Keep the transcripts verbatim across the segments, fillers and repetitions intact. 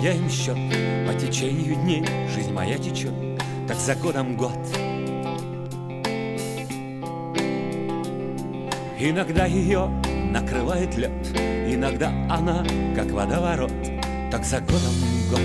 сверяем счет. По течению дней жизнь моя течет, как за годом год. Иногда ее накрывает лед, иногда она, как водоворот, как за годом год.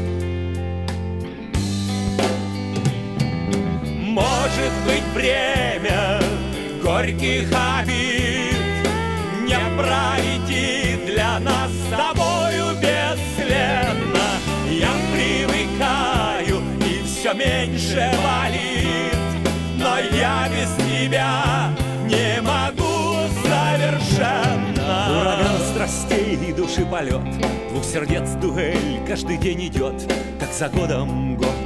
Может быть, время горьких обид не пройти для нас с тобою бесследно. Я привыкаю, и все меньше болит, но я без тебя не могу совершенно. Ураган страстей и души полет, двух сердец дуэль каждый день идет, как за годом год.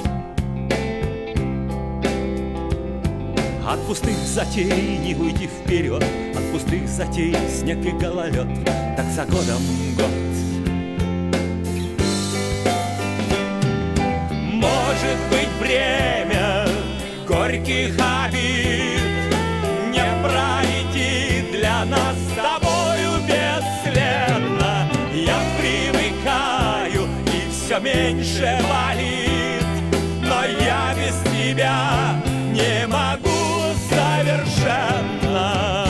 От пустых затей не уйти вперед, от пустых затей снег и гололед, так за годом год. Может быть, время горьких обид не пройти для нас с тобою бесследно. Я привыкаю, и все меньше болит, но я без тебя не могу совершенно.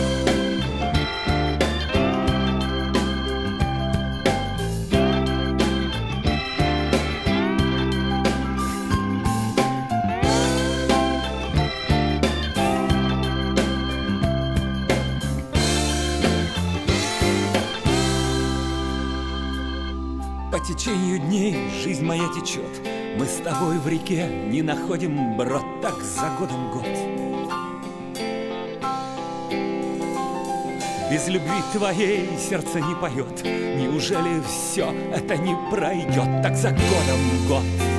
По течению дней жизнь моя течет, мы с тобой в реке не находим брод, так за годом год. Без любви твоей сердце не поет, неужели все это не пройдет, так за годом год.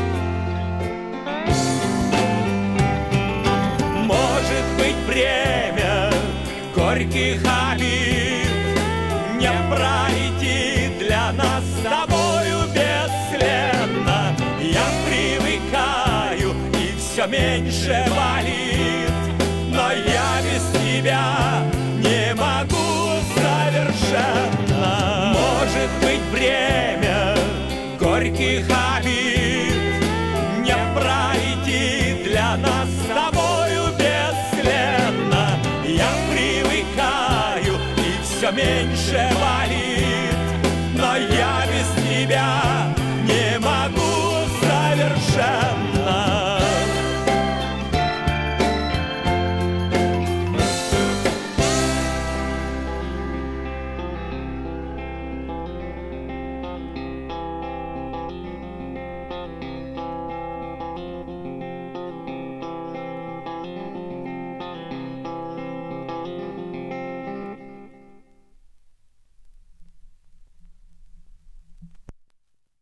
Может быть, время горьких обид не пройти для нас с тобою бесследно. Я привыкаю, и все меньше болит, но я без тебя не могу совершенно. Может быть, время горьких обид не пройти для нас с тобою бесследно. Я привыкаю, и все меньше болит, но я без тебя не могу совершенно.